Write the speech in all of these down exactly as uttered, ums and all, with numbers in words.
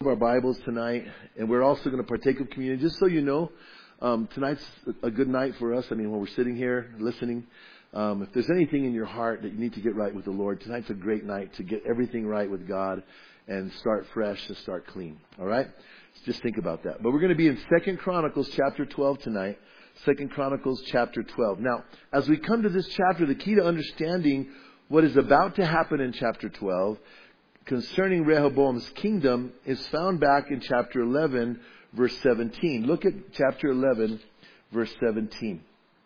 our Bibles tonight, and we're also going to partake of communion. Just so you know, um, tonight's a good night for us. I mean, when we're sitting here listening, um, if there's anything in your heart that you need to get right with the Lord, tonight's a great night to get everything right with God and start fresh and start clean. All right? Just think about that. But we're going to be in Second Chronicles chapter twelve tonight. Second Chronicles chapter twelve. Now, as we come to this chapter, the key to understanding what is about to happen in chapter twelve concerning Rehoboam's kingdom is found back in chapter eleven, verse seventeen. Look at chapter eleven, verse seventeen.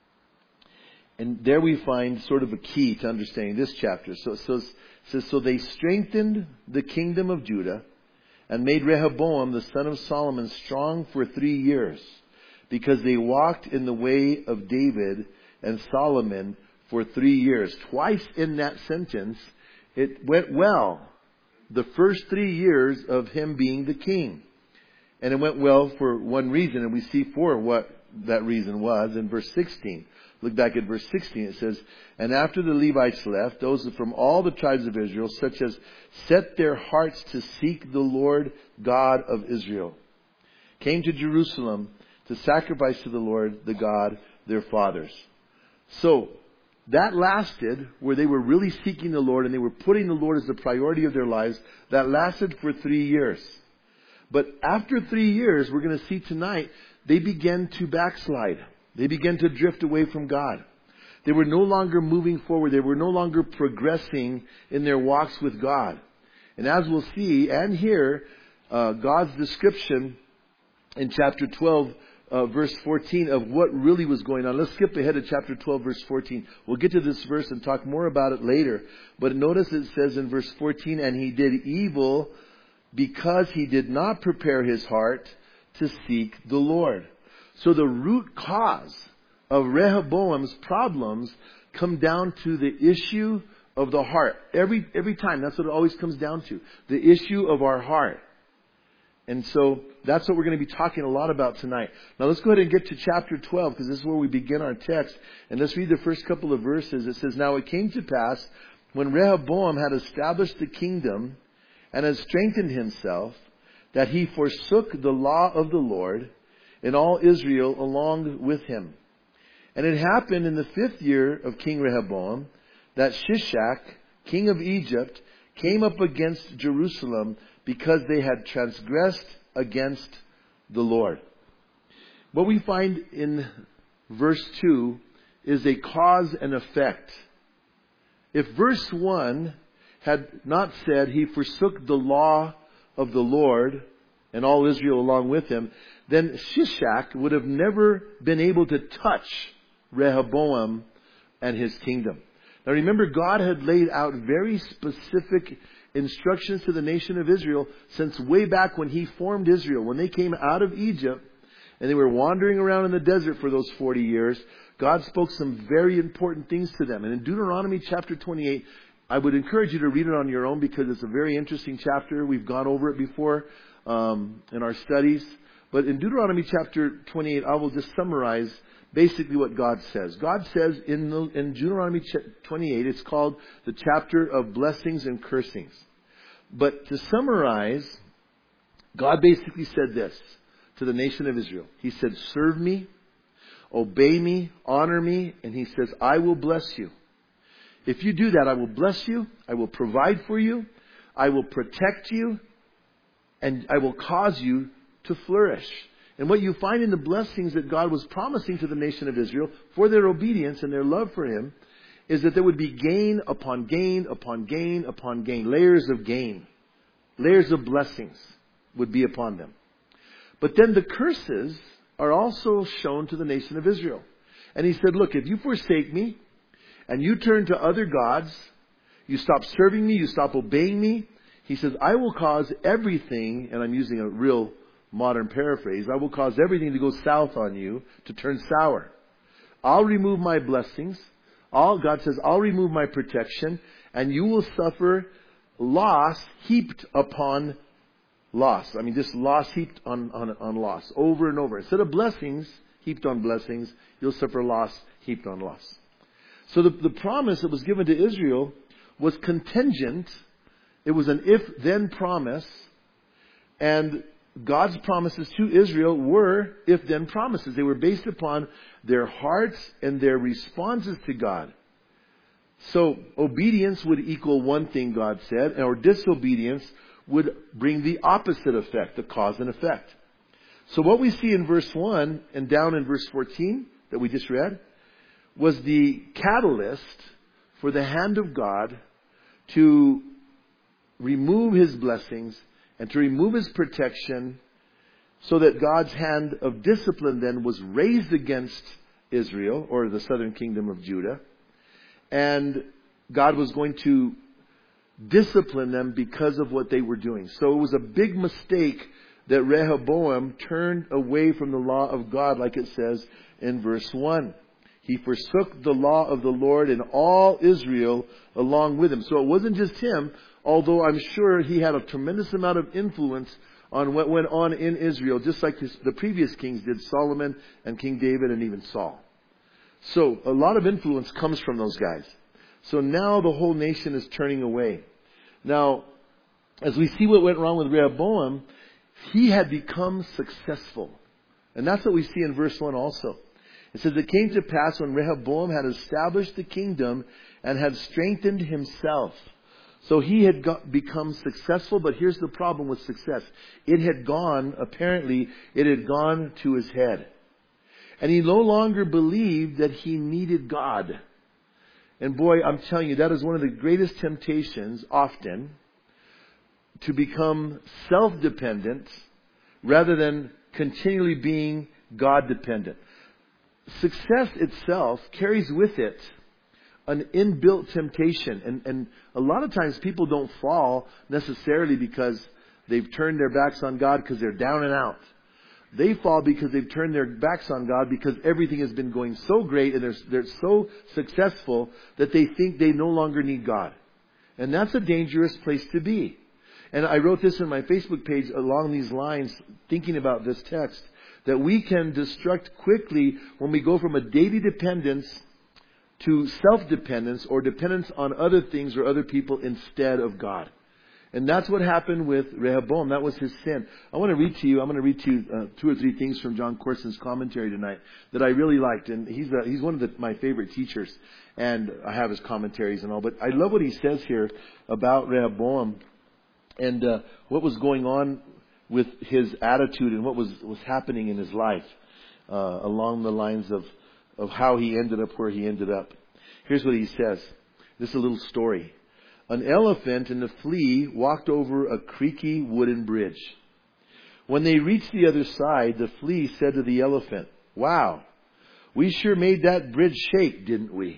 And there we find sort of a key to understanding this chapter. So, so it says, so they strengthened the kingdom of Judah and made Rehoboam, the son of Solomon, strong for three years, because they walked in the way of David and Solomon for three years. Twice in that sentence, it went well. The first three years of him being the king. And it went well for one reason, and we see for what that reason was in verse sixteen. Look back at verse sixteen. It says, and after the Levites left, those from all the tribes of Israel, such as set their hearts to seek the Lord God of Israel, came to Jerusalem to sacrifice to the Lord, the God, their fathers. So, that lasted, where they were really seeking the Lord and they were putting the Lord as the priority of their lives. That lasted for three years. But after three years, we're going to see tonight, they began to backslide. They began to drift away from God. They were no longer moving forward. They were no longer progressing in their walks with God. And as we'll see and hear, uh, God's description in chapter twelve, Uh, verse fourteen of what really was going on. Let's skip ahead to chapter twelve, verse fourteen. We'll get to this verse and talk more about it later. But notice it says in verse fourteen, and he did evil because he did not prepare his heart to seek the Lord. So the root cause of Rehoboam's problems come down to the issue of the heart. Every, every time, that's what it always comes down to. The issue of our heart. And so that's what we're going to be talking a lot about tonight. Now let's go ahead and get to chapter twelve, because this is where we begin our text. And let's read the first couple of verses. It says, now it came to pass, when Rehoboam had established the kingdom and had strengthened himself, that he forsook the law of the Lord and all Israel along with him. And it happened in the fifth year of King Rehoboam that Shishak, king of Egypt, came up against Jerusalem, because they had transgressed against the Lord. What we find in verse two is a cause and effect. If verse one had not said he forsook the law of the Lord and all Israel along with him, then Shishak would have never been able to touch Rehoboam and his kingdom. Now remember, God had laid out very specific instructions to the nation of Israel since way back when he formed Israel. When they came out of Egypt and they were wandering around in the desert for those forty years, God spoke some very important things to them. And in Deuteronomy chapter twenty-eight, I would encourage you to read it on your own, because it's a very interesting chapter. We've gone over it before um, in our studies. But in Deuteronomy chapter twenty-eight, I will just summarize basically what God says. God says in, the, in Deuteronomy twenty-eight, it's called the chapter of blessings and cursings. But to summarize, God basically said this to the nation of Israel. He said, serve me, obey me, honor me, and he says, I will bless you. If you do that, I will bless you, I will provide for you, I will protect you, and I will cause you to flourish. And what you find in the blessings that God was promising to the nation of Israel for their obedience and their love for him is that there would be gain upon gain upon gain upon gain. Layers of gain. Layers of blessings would be upon them. But then the curses are also shown to the nation of Israel. And he said, look, if you forsake me and you turn to other gods, you stop serving me, you stop obeying me, he says, I will cause everything, and I'm using a real modern paraphrase, I will cause everything to go south on you, to turn sour. I'll remove my blessings. All God says, I'll remove my protection, and you will suffer loss heaped upon loss. I mean, just loss heaped on, on, on loss, over and over. Instead of blessings heaped on blessings, you'll suffer loss heaped on loss. So the, the promise that was given to Israel was contingent. It was an if-then promise And God's promises to Israel were if-then promises. They were based upon their hearts and their responses to God. So obedience would equal one thing, God said, or disobedience would bring the opposite effect, the cause and effect. So what we see in verse one and down in verse fourteen that we just read was the catalyst for the hand of God to remove His blessings and to remove His protection, so that God's hand of discipline then was raised against Israel, or the southern kingdom of Judah. And God was going to discipline them because of what they were doing. So it was a big mistake that Rehoboam turned away from the law of God, like it says in verse one. He forsook the law of the Lord and all Israel along with him. So it wasn't just him, although I'm sure he had a tremendous amount of influence on what went on in Israel, just like his, the previous kings did, Solomon and King David and even Saul. So a lot of influence comes from those guys. So now the whole nation is turning away. Now, as we see what went wrong with Rehoboam, he had become successful. And that's what we see in verse one also. It says, it came to pass when Rehoboam had established the kingdom and had strengthened himself. So he had got, become successful, but here's the problem with success. It had gone, apparently, it had gone to his head. And he no longer believed that he needed God. And boy, I'm telling you, that is one of the greatest temptations, often, to become self-dependent rather than continually being God-dependent. Success itself carries with it an inbuilt temptation. And, and a lot of times people don't fall necessarily because they've turned their backs on God because they're down and out. They fall because they've turned their backs on God because everything has been going so great and they're, they're so successful that they think they no longer need God. And that's a dangerous place to be. And I wrote this in my Facebook page along these lines, thinking about this text, that we can destruct quickly when we go from a daily dependence to self-dependence or dependence on other things or other people instead of God. And that's what happened with Rehoboam. That was his sin. I want to read to you, I'm going to read to you uh, two or three things from John Corson's commentary tonight that I really liked. And he's a, he's one of the, my favorite teachers. And I have his commentaries and all. But I love what he says here about Rehoboam and uh, what was going on with his attitude and what was, was happening in his life uh, along the lines of, of how he ended up where he ended up. Here's what he says. This is a little story. An elephant and a flea walked over a creaky wooden bridge. When they reached the other side, the flea said to the elephant, "Wow, we sure made that bridge shake, didn't we?"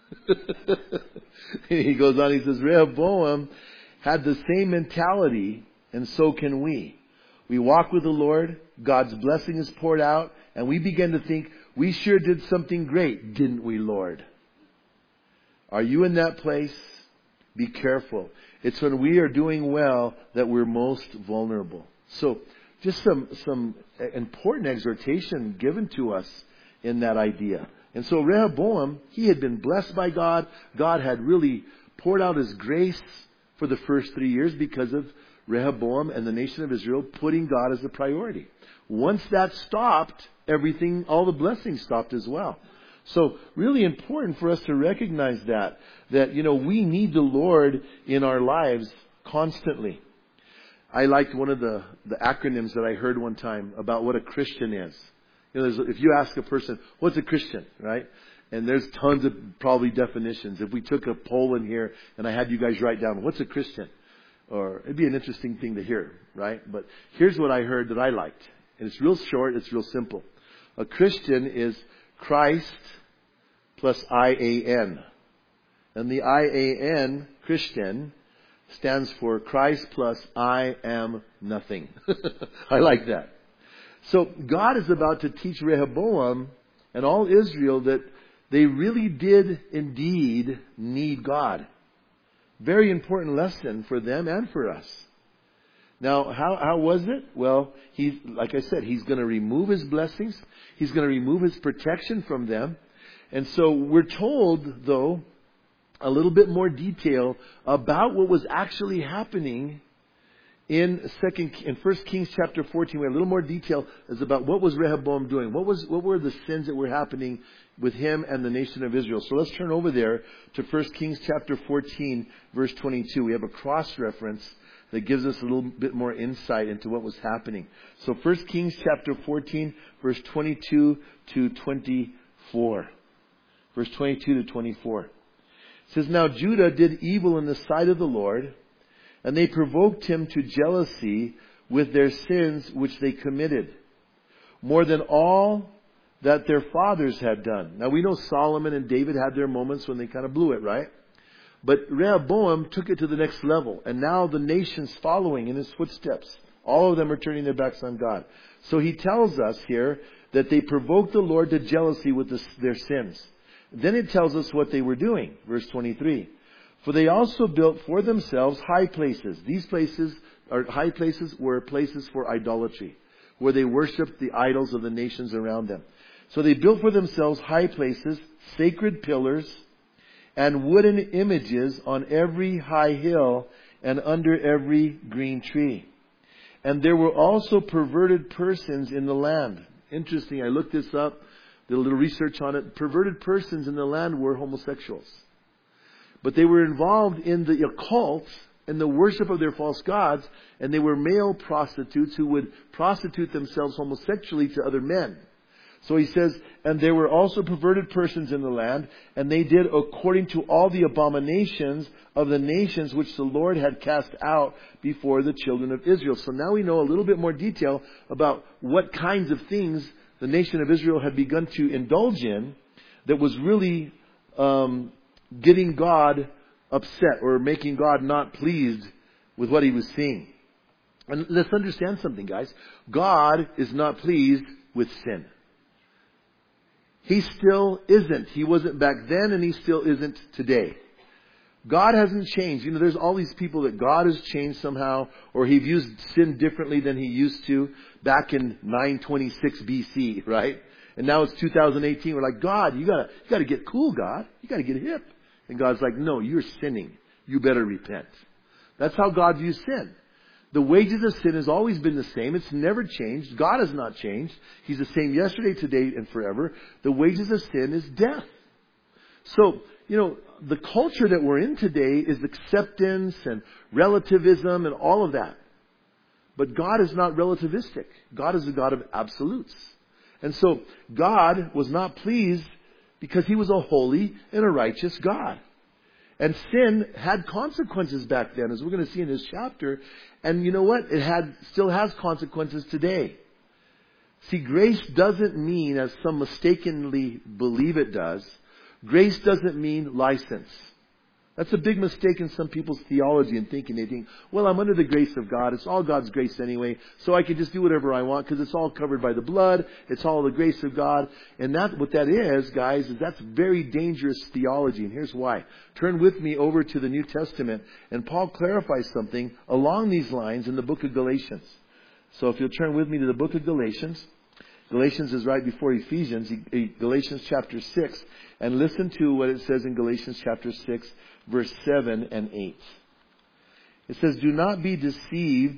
He goes on, he says, Rehoboam had the same mentality, and so can we. We walk with the Lord, God's blessing is poured out, and we begin to think, we sure did something great, didn't we, Lord? Are you in that place? Be careful. It's when we are doing well that we're most vulnerable. So, just some, some important exhortation given to us in that idea. And so Rehoboam, he had been blessed by God. God had really poured out His grace for the first three years because of Rehoboam and the nation of Israel putting God as a priority. Once that stopped, everything, all the blessings stopped as well. So really important for us to recognize that, that, you know, we need the Lord in our lives constantly. I liked one of the, the acronyms that I heard one time about what a Christian is. You know, there's, if you ask a person, what's a Christian, right? And there's tons of probably definitions. If we took a poll in here and I had you guys write down, what's a Christian? Or it'd be an interesting thing to hear, right? But here's what I heard that I liked. And it's real short, it's real simple. A Christian is Christ plus I A N. And the I A N, Christian, stands for Christ plus I am nothing. I like that. So God is about to teach Rehoboam and all Israel that they really did indeed need God. Very important lesson for them and for us. Now, how, how was it? Well, he, like I said, He's going to remove His blessings. He's going to remove His protection from them. And so we're told, though, a little bit more detail about what was actually happening in second, in First Kings chapter fourteen, we have a little more detail is about what was Rehoboam doing. What was, what were the sins that were happening with him and the nation of Israel? So let's turn over there to First Kings chapter fourteen, verse twenty-two. We have a cross-reference that gives us a little bit more insight into what was happening. So First Kings chapter fourteen, verse twenty-two to twenty-four. Verse twenty-two to twenty-four. It says, Now Judah did evil in the sight of the Lord, and they provoked him to jealousy with their sins which they committed, more than all that their fathers had done. Now we know Solomon and David had their moments when they kind of blew it, right? But Rehoboam took it to the next level, and now the nation's following in his footsteps. All of them are turning their backs on God. So he tells us here that they provoked the Lord to jealousy with the, their sins. Then it tells us what they were doing. Verse twenty-three. For they also built for themselves high places. These places, or high places, were places for idolatry, where they worshipped the idols of the nations around them. So they built for themselves high places, sacred pillars, and wooden images on every high hill and under every green tree. And there were also perverted persons in the land. Interesting, I looked this up, did a little research on it. Perverted persons in the land were homosexuals. But they were involved in the occult and the worship of their false gods, and they were male prostitutes who would prostitute themselves homosexually to other men. So he says, and there were also perverted persons in the land, and they did according to all the abominations of the nations which the Lord had cast out before the children of Israel. So now we know a little bit more detail about what kinds of things the nation of Israel had begun to indulge in that was really um, getting God upset or making God not pleased with what he was seeing. And let's understand something, guys. God is not pleased with sin. He still isn't. He wasn't back then, and he still isn't today. God hasn't changed. You know, there's all these people that God has changed somehow, or he views sin differently than he used to back in nine twenty-six B C, right? And now it's two thousand eighteen. We're like, God, you gotta, you gotta get cool, God. You gotta get hip. And God's like, no, you're sinning. You better repent. That's how God views sin. The wages of sin has always been the same. It's never changed. God has not changed. He's the same yesterday, today, and forever. The wages of sin is death. So, you know, the culture that we're in today is acceptance and relativism and all of that. But God is not relativistic. God is a God of absolutes. And so God was not pleased because he was a holy and a righteous God. And sin had consequences back then, as we're going to see in this chapter. And you know what? It had still has consequences today. See, grace doesn't mean, as some mistakenly believe it does, grace doesn't mean license. That's a big mistake in some people's theology and thinking. They think, well, I'm under the grace of God. It's all God's grace anyway, so I can just do whatever I want because it's all covered by the blood. It's all the grace of God. And that, what that is, guys, is that's very dangerous theology. And here's why. Turn with me over to the New Testament, and Paul clarifies something along these lines in the book of Galatians. So if you'll turn with me to the book of Galatians. Galatians is right before Ephesians, Galatians chapter six. And listen to what it says in Galatians chapter six, verse seven and eight. It says, do not be deceived.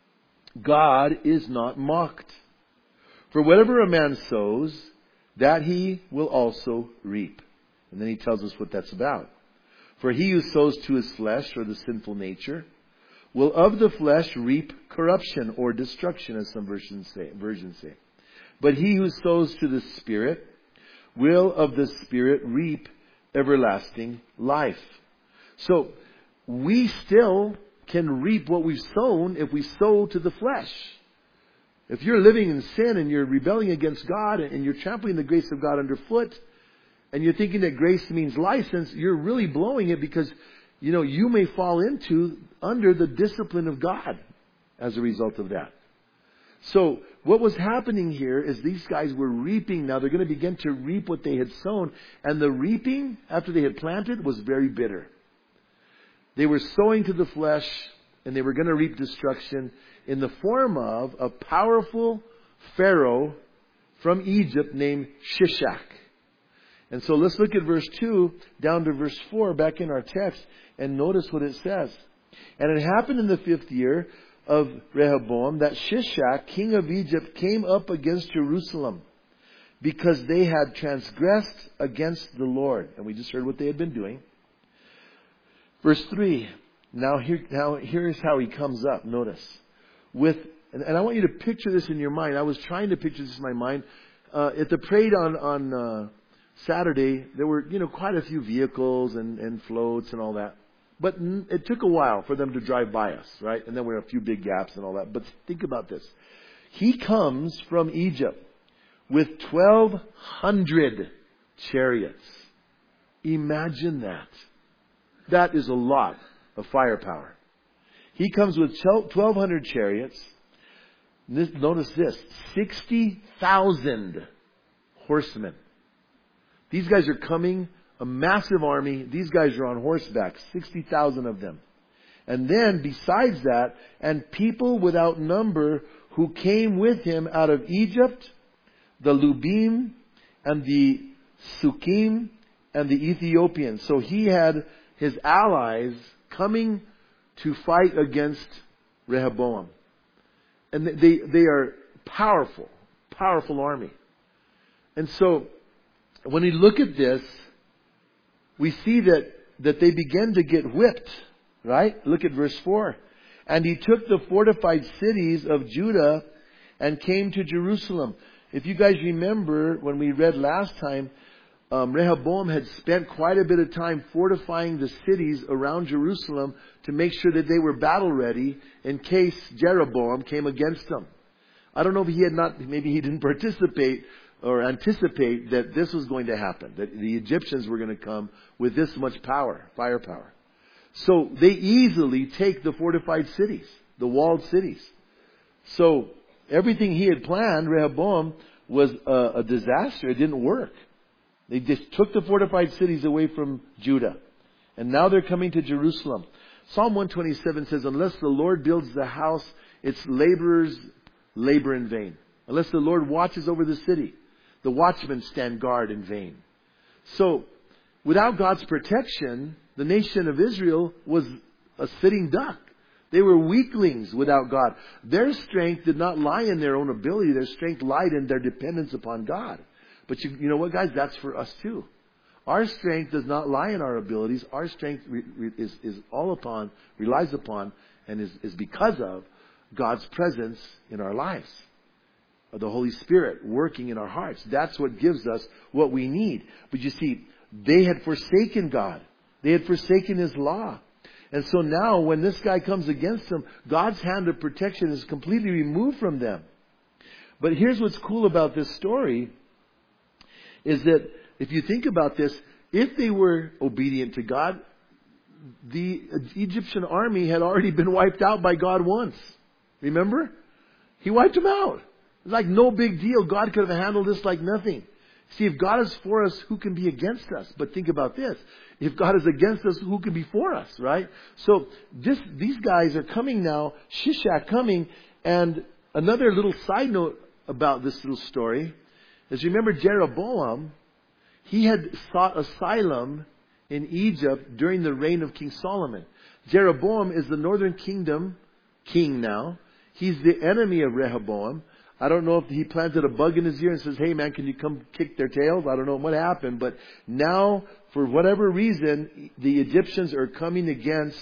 God is not mocked. For whatever a man sows, that he will also reap. And then he tells us what that's about. For he who sows to his flesh, or the sinful nature, will of the flesh reap corruption or destruction, as some versions say. Versions say. But he who sows to the Spirit will of the Spirit reap everlasting life. So we still can reap what we've sown if we sow to the flesh. If you're living in sin and you're rebelling against God and you're trampling the grace of God underfoot, and you're thinking that grace means license, you're really blowing it, because, you know, you may fall into under the discipline of God as a result of that. So what was happening here is these guys were reaping. Now they're going to begin to reap what they had sown. And the reaping, after they had planted, was very bitter. They were sowing to the flesh, and they were going to reap destruction in the form of a powerful Pharaoh from Egypt named Shishak. And so let's look at verse two down to verse four back in our text, and notice what it says. And it happened in the fifth year of Rehoboam that Shishak, king of Egypt, came up against Jerusalem because they had transgressed against the Lord. And we just heard what they had been doing. Verse three. Now here, now here's how he comes up. Notice. With, and, and I want you to picture this in your mind. I was trying to picture this in my mind. Uh, at the parade on, on, uh, Saturday, there were, you know, quite a few vehicles and, and floats and all that. But it took a while for them to drive by us, right? And then there were a few big gaps and all that. But think about this. He comes from Egypt with twelve hundred chariots. Imagine that. That is a lot of firepower. He comes with twelve hundred chariots. This, notice this. sixty thousand horsemen. These guys are coming, a massive army. These guys are on horseback, sixty thousand of them. And then, besides that, and people without number who came with him out of Egypt, the Lubim, and the Sukkim, and the Ethiopians. So he had his allies coming to fight against Rehoboam. And they, they are powerful, powerful army. And so, when we look at this, we see that, that they begin to get whipped, right? Look at verse four. And he took the fortified cities of Judah and came to Jerusalem. If you guys remember, when we read last time, um, Rehoboam had spent quite a bit of time fortifying the cities around Jerusalem to make sure that they were battle ready in case Jeroboam came against them. I don't know if he had not, maybe he didn't participate or anticipate that this was going to happen, that the Egyptians were going to come with this much power, firepower. So they easily take the fortified cities, the walled cities. So everything he had planned, Rehoboam, was a, a disaster. It didn't work. They just took the fortified cities away from Judah. And now they're coming to Jerusalem. Psalm one twenty-seven says, unless the Lord builds the house, its laborers labor in vain. Unless the Lord watches over the city, the watchmen stand guard in vain. So, without God's protection, the nation of Israel was a sitting duck. They were weaklings without God. Their strength did not lie in their own ability. Their strength lied in their dependence upon God. But you, you know what, guys? That's for us too. Our strength does not lie in our abilities. Our strength re, re, is, is all upon, relies upon, and is, is because of God's presence in our lives. Of the Holy Spirit working in our hearts. That's what gives us what we need. But you see, they had forsaken God. They had forsaken His law. And so now when this guy comes against them, God's hand of protection is completely removed from them. But here's what's cool about this story is that if you think about this, if they were obedient to God, the Egyptian army had already been wiped out by God once. Remember? He wiped them out. It's like no big deal. God could have handled this like nothing. See, if God is for us, who can be against us? But think about this. If God is against us, who can be for us, right? So this, these guys are coming now, Shishak coming, and another little side note about this little story is, remember Jeroboam, he had sought asylum in Egypt during the reign of King Solomon. Jeroboam is the northern kingdom king now. He's the enemy of Rehoboam. I don't know if he planted a bug in his ear and says, hey man, can you come kick their tails? I don't know what happened. But now, for whatever reason, the Egyptians are coming against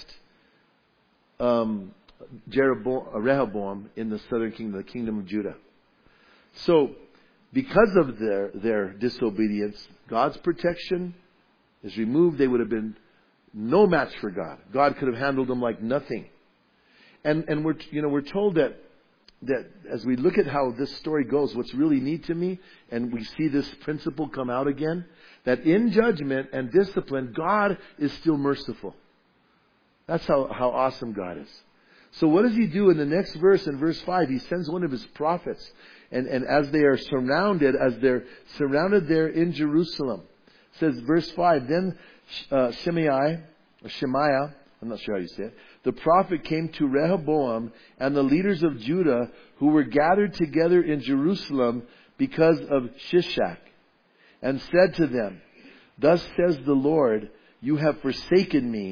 um, Jeroboam, uh, Rehoboam in the southern kingdom, the kingdom of Judah. So, because of their, their disobedience, God's protection is removed. They would have been no match for God. God could have handled them like nothing. And, and we're, you know, we're told that that as we look at how this story goes, what's really neat to me, and we see this principle come out again, that in judgment and discipline, God is still merciful. That's how, how awesome God is. So what does He do in the next verse, in verse five? He sends one of His prophets. And, and as they are surrounded, as they're surrounded there in Jerusalem, it says verse five, then uh, Shemaiah, or Shemaiah, I'm not sure how you say it. The prophet came to Rehoboam and the leaders of Judah who were gathered together in Jerusalem because of Shishak, and said to them, thus says the Lord, you have forsaken me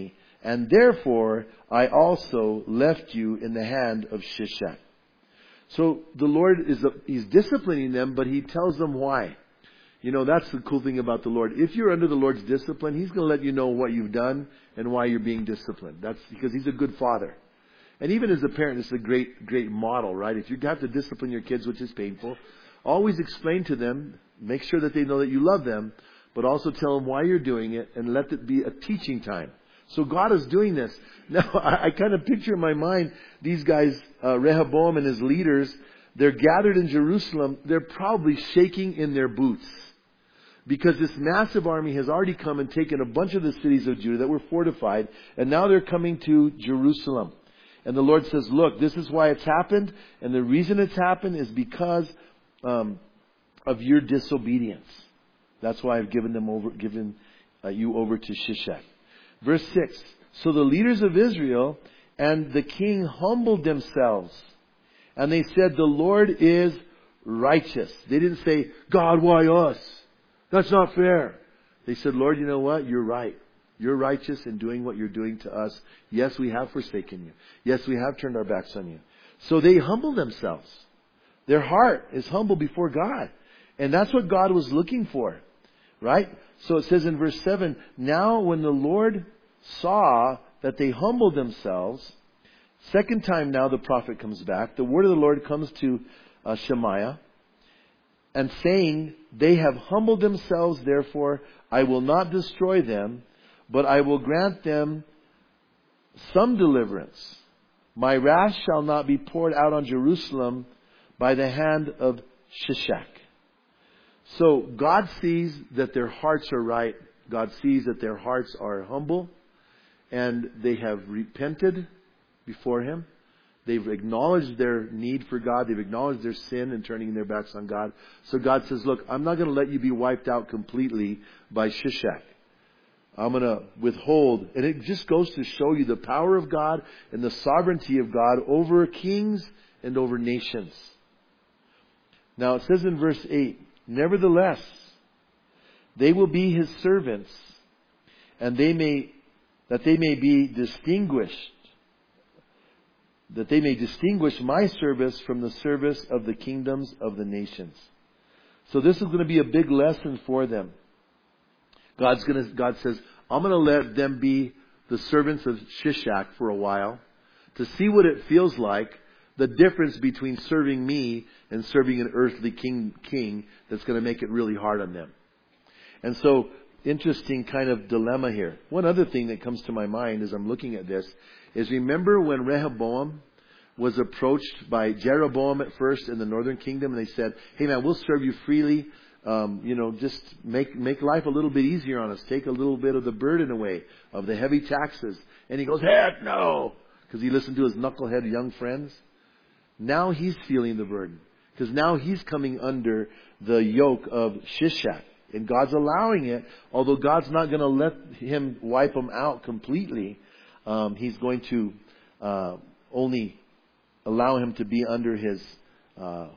And therefore I also left you in the hand of Shishak. So the Lord is, He's disciplining them, but He tells them why. You know, that's the cool thing about the Lord. If you're under the Lord's discipline, He's going to let you know what you've done and why you're being disciplined. That's because He's a good Father. And even as a parent, it's a great, great model, right? If you have to discipline your kids, which is painful, always explain to them, make sure that they know that you love them, but also tell them why you're doing it and let it be a teaching time. So God is doing this. Now, I, I kind of picture in my mind these guys, uh, Rehoboam and his leaders, they're gathered in Jerusalem. They're probably shaking in their boots because this massive army has already come and taken a bunch of the cities of Judah that were fortified, and now they're coming to Jerusalem. And the Lord says, look, this is why it's happened, and the reason it's happened is because um, of your disobedience. That's why I've given them over, given uh, you over to Shishak. Verse six. So the leaders of Israel and the king humbled themselves, and they said, the Lord is righteous. They didn't say, God, why us? That's not fair. They said, Lord, you know what? You're right. You're righteous in doing what you're doing to us. Yes, we have forsaken you. Yes, we have turned our backs on you. So they humble themselves. Their heart is humble before God. And that's what God was looking for. Right? So it says in verse seven, now when the Lord saw that they humbled themselves, second time now the prophet comes back. The word of the Lord comes to uh, Shemaiah and saying, they have humbled themselves, therefore I will not destroy them, but I will grant them some deliverance. My wrath shall not be poured out on Jerusalem by the hand of Shishak. So God sees that their hearts are right. God sees that their hearts are humble. And they have repented before Him. They've acknowledged their need for God. They've acknowledged their sin and turning their backs on God. So God says, look, I'm not going to let you be wiped out completely by Shishak. I'm going to withhold. And it just goes to show you the power of God and the sovereignty of God over kings and over nations. Now it says in verse eight, nevertheless, they will be His servants, and they may, that they may be distinguished, that they may distinguish my service from the service of the kingdoms of the nations. So this is going to be a big lesson for them. God's going to, God says, I'm going to let them be the servants of Shishak for a while to see what it feels like, the difference between serving me and serving an earthly king, king that's going to make it really hard on them. And so, interesting kind of dilemma here. One other thing that comes to my mind as I'm looking at this is, remember when Rehoboam was approached by Jeroboam at first in the northern kingdom, and they said, hey man, we'll serve you freely. Um, you know, just make make life a little bit easier on us. Take a little bit of the burden away of the heavy taxes. And he goes, heck no! Because he listened to his knucklehead young friends. Now he's feeling the burden. Because now he's coming under the yoke of Shishak. And God's allowing it, although God's not going to let him wipe them out completely. Um, he's going to uh, only allow him to be under his uh,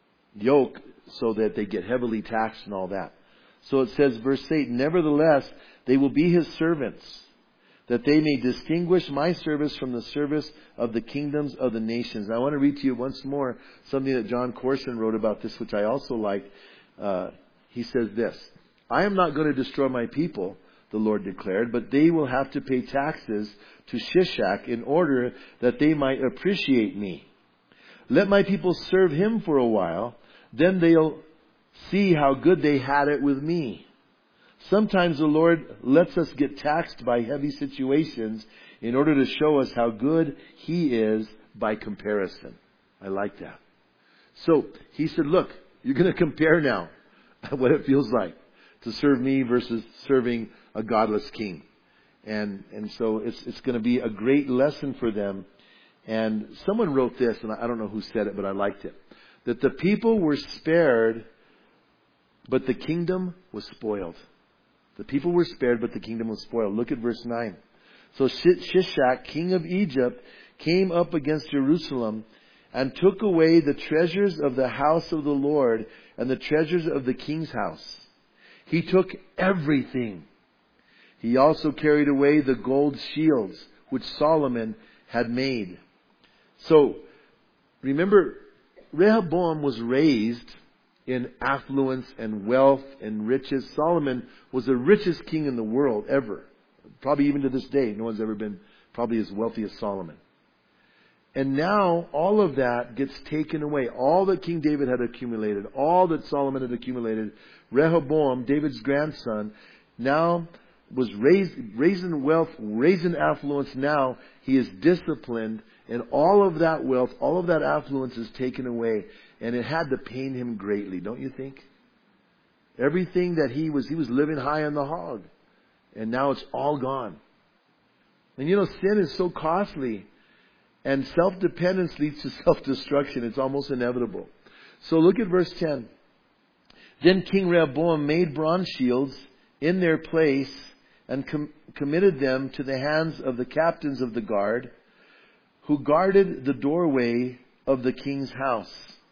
yoke so that they get heavily taxed and all that. So it says, verse eight, nevertheless, they will be His servants, that they may distinguish my service from the service of the kingdoms of the nations. Now, I want to read to you once more something that John Corson wrote about this, which I also like. Uh, he says this, I am not going to destroy my people, the Lord declared, but they will have to pay taxes to Shishak in order that they might appreciate me. Let my people serve him for a while, then they'll see how good they had it with me. Sometimes the Lord lets us get taxed by heavy situations in order to show us how good He is by comparison. I like that. So he said, look, you're going to compare now what it feels like to serve me versus serving a godless king. And and so it's it's going to be a great lesson for them. And someone wrote this, and I don't know who said it, but I liked it. That the people were spared, but the kingdom was spoiled. The people were spared, but the kingdom was spoiled. Look at verse nine. So Shishak, king of Egypt, came up against Jerusalem and took away the treasures of the house of the Lord and the treasures of the king's house. He took everything. He also carried away the gold shields which Solomon had made. So, remember, Rehoboam was raised in affluence and wealth and riches. Solomon was the richest king in the world ever. Probably even to this day, no one's ever been probably as wealthy as Solomon. And now all of that gets taken away. All that King David had accumulated, all that Solomon had accumulated, Rehoboam, David's grandson, now was raised, raised in wealth, raised in affluence. Now he is disciplined, and all of that wealth, all of that affluence is taken away. And it had to pain him greatly, don't you think? Everything that he was, he was living high on the hog. And now it's all gone. And you know, sin is so costly. And self-dependence leads to self-destruction. It's almost inevitable. So look at verse ten. Then King Rehoboam made bronze shields in their place and com- committed them to the hands of the captains of the guard, who guarded the doorway of the king's house.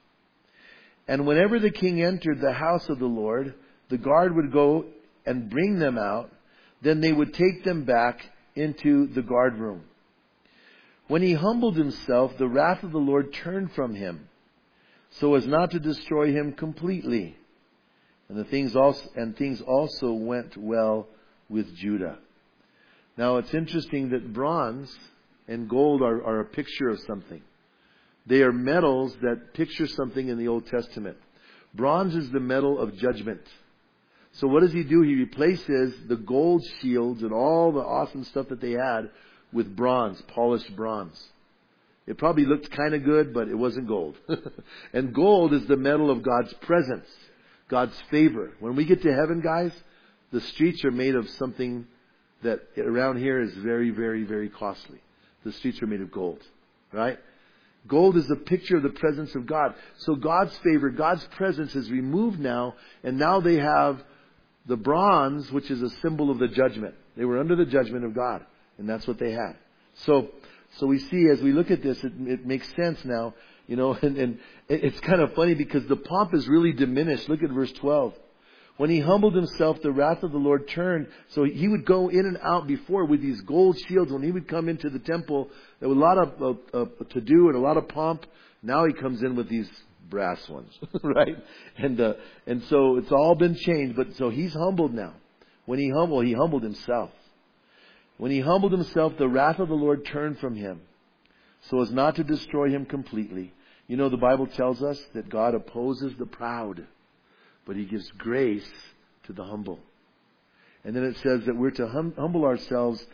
And whenever the king entered the house of the Lord, the guard would go and bring them out. Then they would take them back into the guard room. When he humbled himself, the wrath of the Lord turned from him, so as not to destroy him completely. And the things also and things also went well with Judah. Now it's interesting that bronze and gold are, are a picture of something. They are metals that picture something in the Old Testament. Bronze is the metal of judgment. So what does he do? He replaces the gold shields and all the awesome stuff that they had with bronze, polished bronze. It probably looked kind of good, but it wasn't gold. And gold is the metal of God's presence, God's favor. When we get to heaven, guys, the streets are made of something that around here is very, very, very costly. The streets are made of gold, right? Gold is the picture of the presence of God. So God's favor, God's presence is removed now, and now they have the bronze, which is a symbol of the judgment. They were under the judgment of God. And that's what they had. So, so we see as we look at this, it, it makes sense now, you know, and, and it's kind of funny because the pomp is really diminished. Look at verse twelve. When he humbled himself, the wrath of the Lord turned. So he would go in and out before with these gold shields. When he would come into the temple, there was a lot of uh, uh, to do and a lot of pomp. Now he comes in with these brass ones, right? And uh, and so it's all been changed. But so he's humbled now. When he humbled, he humbled himself. When he humbled himself, the wrath of the Lord turned from him, so as not to destroy him completely. You know, the Bible tells us that God opposes the proud, but he gives grace to the humble. And then it says that we're to hum- humble ourselves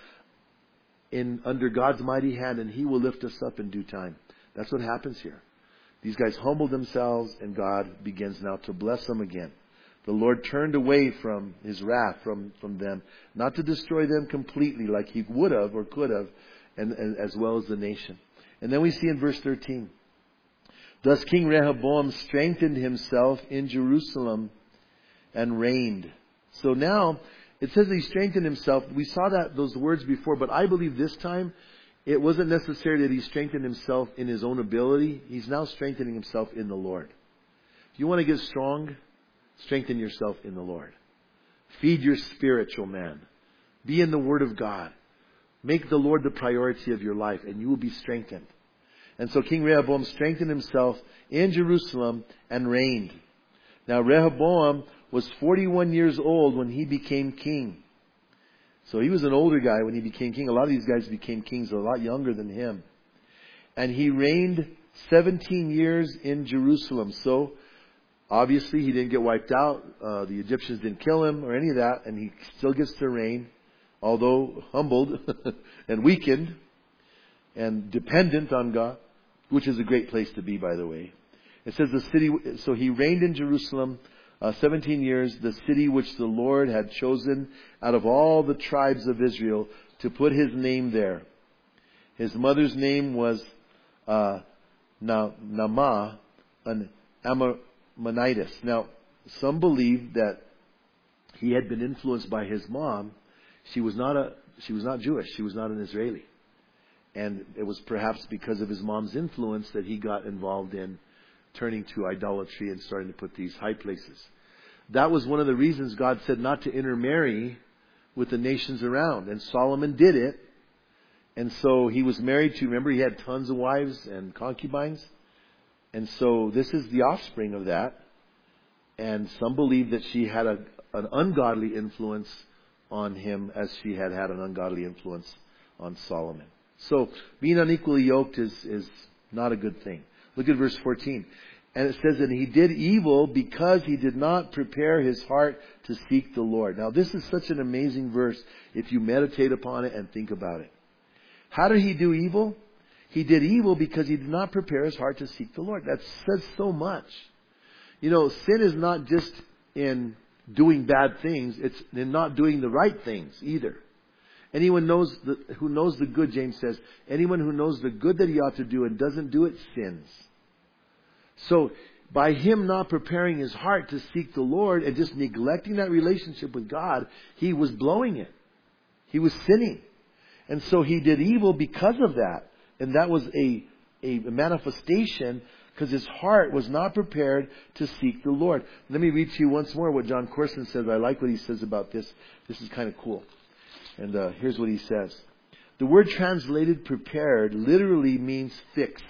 in under God's mighty hand, and he will lift us up in due time. That's what happens here. These guys humble themselves, and God begins now to bless them again. The Lord turned away from his wrath from, from them, not to destroy them completely like he would have or could have, and, and as well as the nation. And then we see in verse thirteen, thus King Rehoboam strengthened himself in Jerusalem and reigned. So now it says that he strengthened himself. We saw that those words before, but I believe this time it wasn't necessary that he strengthened himself in his own ability. He's now strengthening himself in the Lord. If you want to get strong, strengthen yourself in the Lord. Feed your spiritual man. Be in the Word of God. Make the Lord the priority of your life, and you will be strengthened. And so King Rehoboam strengthened himself in Jerusalem and reigned. Now Rehoboam was forty-one years old when he became king. So he was an older guy when he became king. A lot of these guys became kings a lot younger than him. And he reigned seventeen years in Jerusalem. So obviously, he didn't get wiped out. Uh, the Egyptians didn't kill him or any of that. And he still gets to reign, although humbled and weakened and dependent on God, which is a great place to be, by the way. It says the city, so he reigned in Jerusalem uh, seventeen years, the city which the Lord had chosen out of all the tribes of Israel to put his name there. His mother's name was uh, Naamah, an Ammonitis. Now, some believe that he had been influenced by his mom. She was not a, she was not Jewish. She was not an Israeli. And it was perhaps because of his mom's influence that he got involved in turning to idolatry and starting to put these high places. That was one of the reasons God said not to intermarry with the nations around. And Solomon did it. And so he was married to, remember, he had tons of wives and concubines. And so this is the offspring of that. And some believe that she had a, an ungodly influence on him as she had had an ungodly influence on Solomon. So being unequally yoked is, is not a good thing. Look at verse fourteen. And it says that he did evil because he did not prepare his heart to seek the Lord. Now this is such an amazing verse if you meditate upon it and think about it. How did he do evil? He did evil because he did not prepare his heart to seek the Lord. That says so much. You know, sin is not just in doing bad things. It's in not doing the right things either. Anyone knows the, who knows the good, James says, anyone who knows the good that he ought to do and doesn't do it sins. So by him not preparing his heart to seek the Lord and just neglecting that relationship with God, he was blowing it. He was sinning. And so he did evil because of that. And that was a, a manifestation because his heart was not prepared to seek the Lord. Let me read to you once more what John Corson says. I like what he says about this. This is kind of cool. And uh, here's what he says. The word translated prepared literally means fixed.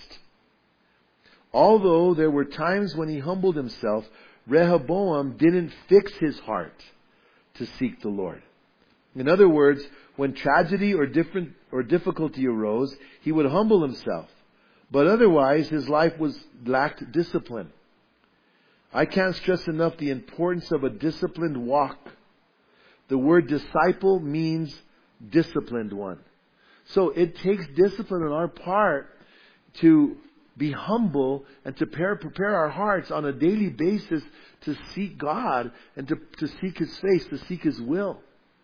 Although there were times when he humbled himself, Rehoboam didn't fix his heart to seek the Lord. In other words, when tragedy or different or difficulty arose, he would humble himself. But otherwise, his life was lacked discipline. I can't stress enough the importance of a disciplined walk. The word disciple means disciplined one. So it takes discipline on our part to be humble and to prepare, prepare our hearts on a daily basis to seek God and to, to seek His face, to seek His will.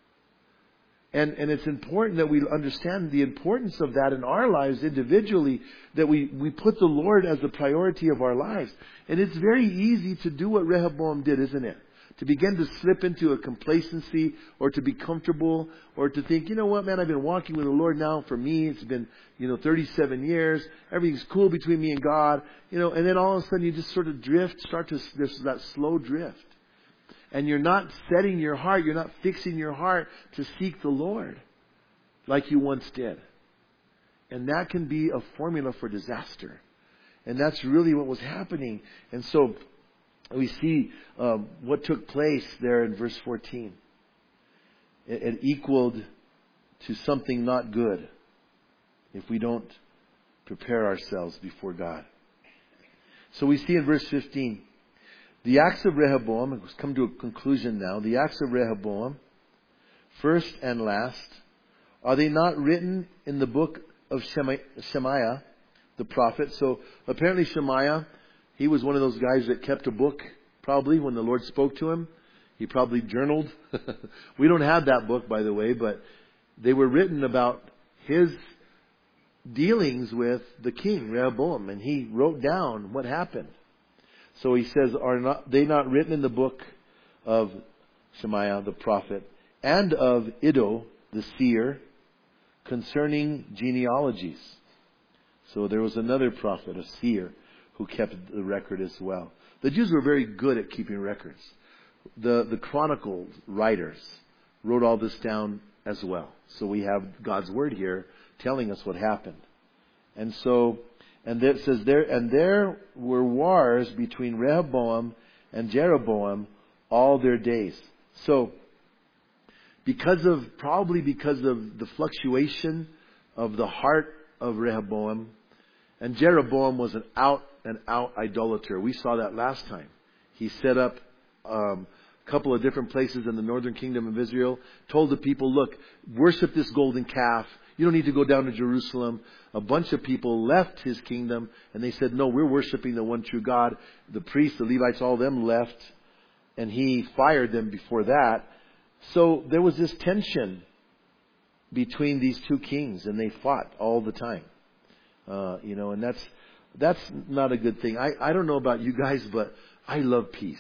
And, and it's important that we understand the importance of that in our lives individually, that we, we put the Lord as the priority of our lives. And it's very easy to do what Rehoboam did, isn't it? To begin to slip into a complacency or to be comfortable or to think, you know what, man, I've been walking with the Lord now for me. It's been, you know, thirty-seven years. Everything's cool between me and God. You know, and then all of a sudden you just sort of drift, start to, there's that slow drift. And you're not setting your heart, you're not fixing your heart to seek the Lord like you once did. And that can be a formula for disaster. And that's really what was happening. And so we see um, what took place there in verse fourteen. It, it equaled to something not good if we don't prepare ourselves before God. So we see in verse fifteen, the acts of Rehoboam, it's come to a conclusion now, the acts of Rehoboam, first and last, are they not written in the book of Shemaiah, the prophet? So apparently Shemaiah, he was one of those guys that kept a book, probably, when the Lord spoke to him. He probably journaled. We don't have that book, by the way, but they were written about his dealings with the king, Rehoboam, and he wrote down what happened. So he says, are not they not written in the book of Shemaiah, the prophet, and of Iddo, the seer, concerning genealogies? So there was another prophet, a seer, who kept the record as well. The Jews were very good at keeping records. The, the Chronicle writers wrote all this down as well. So we have God's word here telling us what happened. And so, and it says there, and there were wars between Rehoboam and Jeroboam all their days. So, because of, probably because of the fluctuation of the heart of Rehoboam, and Jeroboam was an out and out idolater. We saw that last time. He set up um, a couple of different places in the northern kingdom of Israel, told the people, look, worship this golden calf. You don't need to go down to Jerusalem. A bunch of people left his kingdom and they said, no, we're worshiping the one true God. The priests, the Levites, all of them left, and he fired them before that. So there was this tension between these two kings, and they fought all the time. Uh, you know, and that's that's not a good thing. I, I don't know about you guys, but I love peace.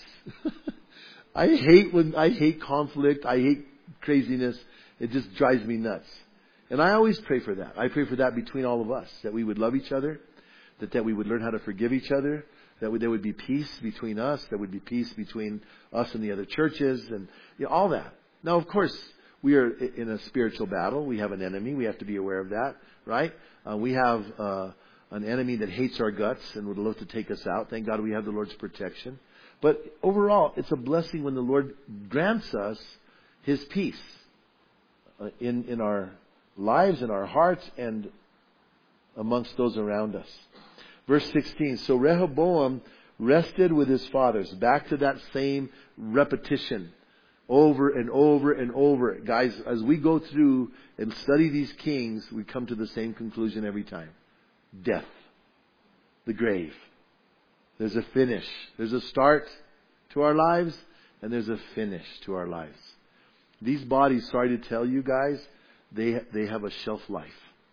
I hate when I hate conflict. I hate craziness. It just drives me nuts. And I always pray for that. I pray for that between all of us, that we would love each other, that, that we would learn how to forgive each other, that we, there would be peace between us, there would be peace between us and the other churches, and you know, all that. Now, of course, we are in a spiritual battle. We have an enemy. We have to be aware of that, right? Uh, we have uh, an enemy that hates our guts and would love to take us out. Thank God we have the Lord's protection. But overall, it's a blessing when the Lord grants us His peace uh, in, in our lives, in our hearts, and amongst those around us. Verse sixteen, so Rehoboam rested with his fathers. Back to that same repetition. Over and over and over. Guys, as we go through and study these kings, we come to the same conclusion every time. Death. The grave. There's a finish. There's a start to our lives, and there's a finish to our lives. These bodies, sorry to tell you guys, they they have a shelf life.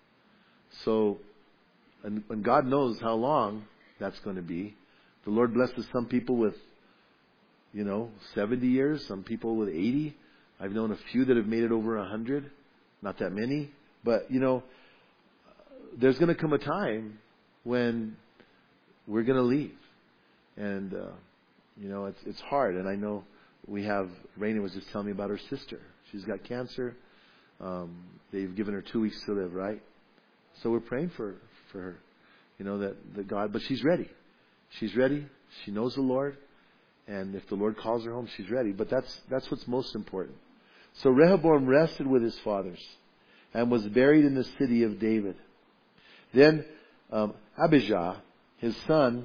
So, and, and God knows how long that's going to be. The Lord blesses some people with, you know, seventy years, some people with eighty. I've known a few that have made it over one hundred. Not that many. But, you know, there's going to come a time when we're going to leave. And, uh, you know, it's it's hard. And I know we have, Raina was just telling me about her sister. She's got cancer. Um, they've given her two weeks to live, right? So we're praying for, for her. You know, that, that God, but she's ready. She's ready. She knows the Lord. And if the Lord calls her home, she's ready. But that's that's what's most important. So Rehoboam rested with his fathers and was buried in the city of David. Then um, Abijah, his son,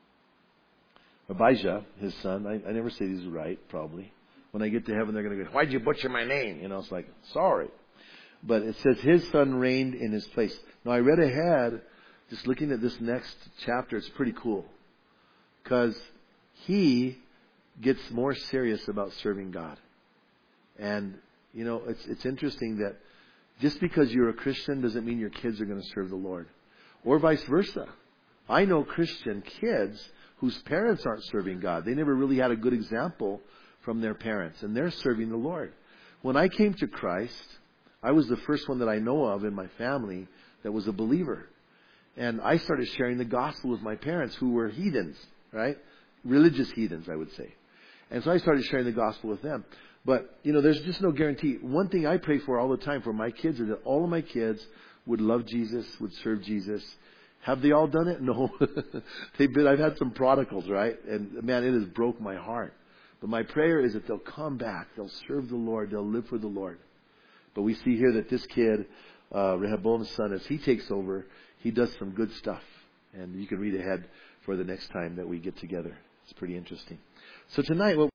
Abijah, his son, I, I never say these right, probably. When I get to heaven, they're going to go, why'd you butcher my name? You know, it's like, sorry. But it says his son reigned in his place. Now, I read ahead, just looking at this next chapter, it's pretty cool. Because he gets more serious about serving God. And, you know, it's it's interesting that just because you're a Christian doesn't mean your kids are going to serve the Lord. Or vice versa. I know Christian kids whose parents aren't serving God. They never really had a good example from their parents. And they're serving the Lord. When I came to Christ, I was the first one that I know of in my family that was a believer. And I started sharing the gospel with my parents who were heathens, right? Religious heathens, I would say. And so I started sharing the gospel with them. But, you know, there's just no guarantee. One thing I pray for all the time for my kids is that all of my kids would love Jesus, would serve Jesus. Have they all done it? No. They've been, I've had some prodigals, right? And, man, it has broke my heart. But my prayer is that they'll come back. They'll serve the Lord. They'll live for the Lord. But we see here that this kid, uh, Rehoboam's son, as he takes over, he does some good stuff. And you can read ahead for the next time that we get together. It's pretty interesting. So tonight, what